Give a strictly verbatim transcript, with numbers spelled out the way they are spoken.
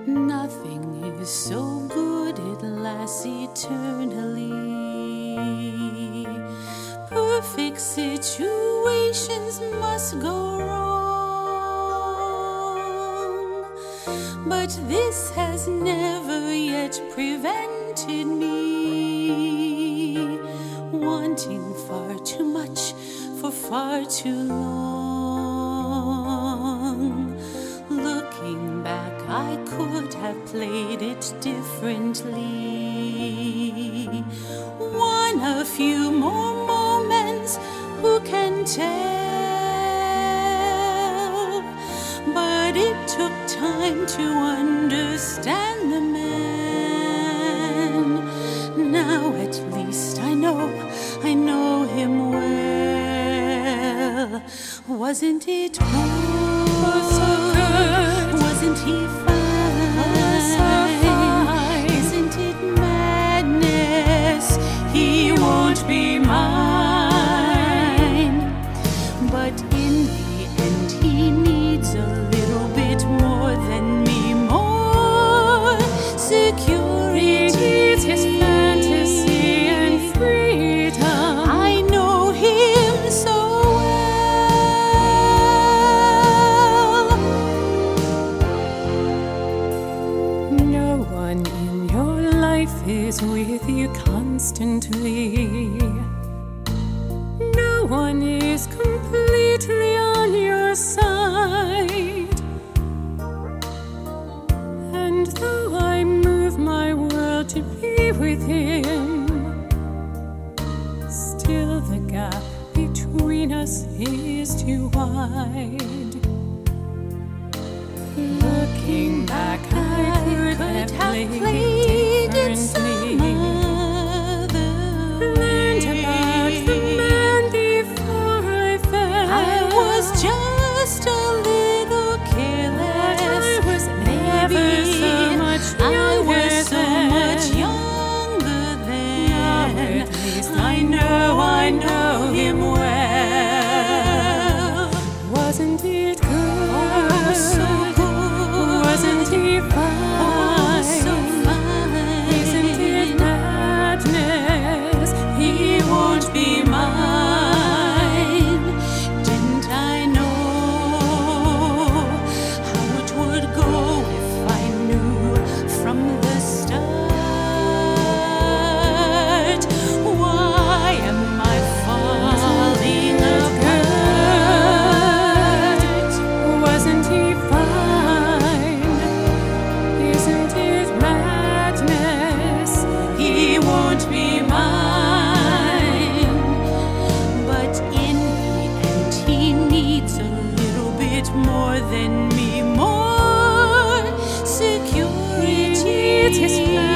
Nothing is so good it lasts eternally. Perfect situations must go wrong, but this has never yet prevented me wanting far too much for far too long. Looking back, I could have played it differently. Won a few more moments, who can tell? But it took time to understand the man. Now at least I know, I know him well. Wasn't it good? So good. Wasn't he fine? So fine. Isn't it madness? He won't be mine. But in the end, he needs a little bit more than me, more security. He needs his fantasy and freedom. I know him so well. No one in your life is with you constantly. No one is completely on your side. And though I move my world to be with him, still the gap between us is too wide. Looking back, I could, could have played it some other way. Learned about the man before I fell. I was just a little careless. I was never so much younger. I was so much younger then. Now at least I know, I know him well. Wasn't it good? Oh, so good. Wasn't he fine? Oh, so fine. Isn't it madness? He won't be mine. Didn't I know how it would go if I knew from the start? Why am I falling apart? Wasn't he fine? Isn't it madness? He won't be mine. But in the end, he needs a little bit more than me, more security. He needs his